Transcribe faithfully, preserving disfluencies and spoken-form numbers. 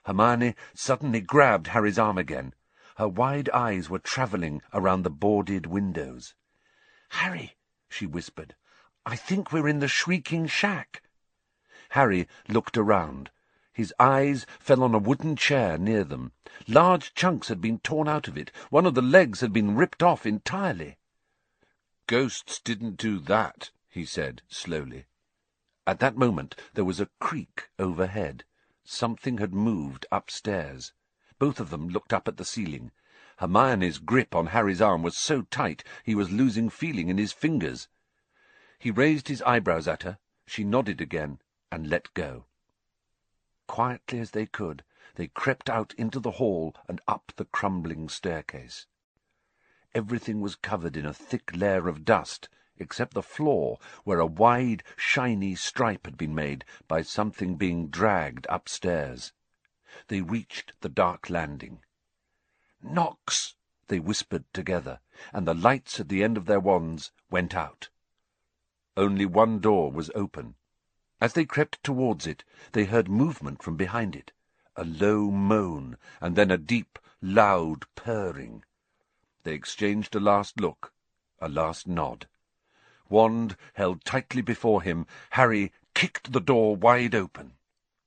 Hermione suddenly grabbed Harry's arm again. Her wide eyes were travelling around the boarded windows. "Harry," she whispered, "I think we're in the Shrieking Shack." Harry looked around. His eyes fell on a wooden chair near them. Large chunks had been torn out of it. One of the legs had been ripped off entirely. "Ghosts didn't do that," he said slowly. At that moment there was a creak overhead. Something had moved upstairs. Both of them looked up at the ceiling. Hermione's grip on Harry's arm was so tight he was losing feeling in his fingers. He raised his eyebrows at her. She nodded again and let go. Quietly as they could, they crept out into the hall and up the crumbling staircase. Everything was covered in a thick layer of dust, except the floor, where a wide, shiny stripe had been made by something being dragged upstairs. They reached the dark landing. "Nox!" they whispered together, and the lights at the end of their wands went out. Only one door was open. As they crept towards it, they heard movement from behind it, a low moan, and then a deep, loud purring. They exchanged a last look, a last nod. Wand held tightly before him, Harry kicked the door wide open.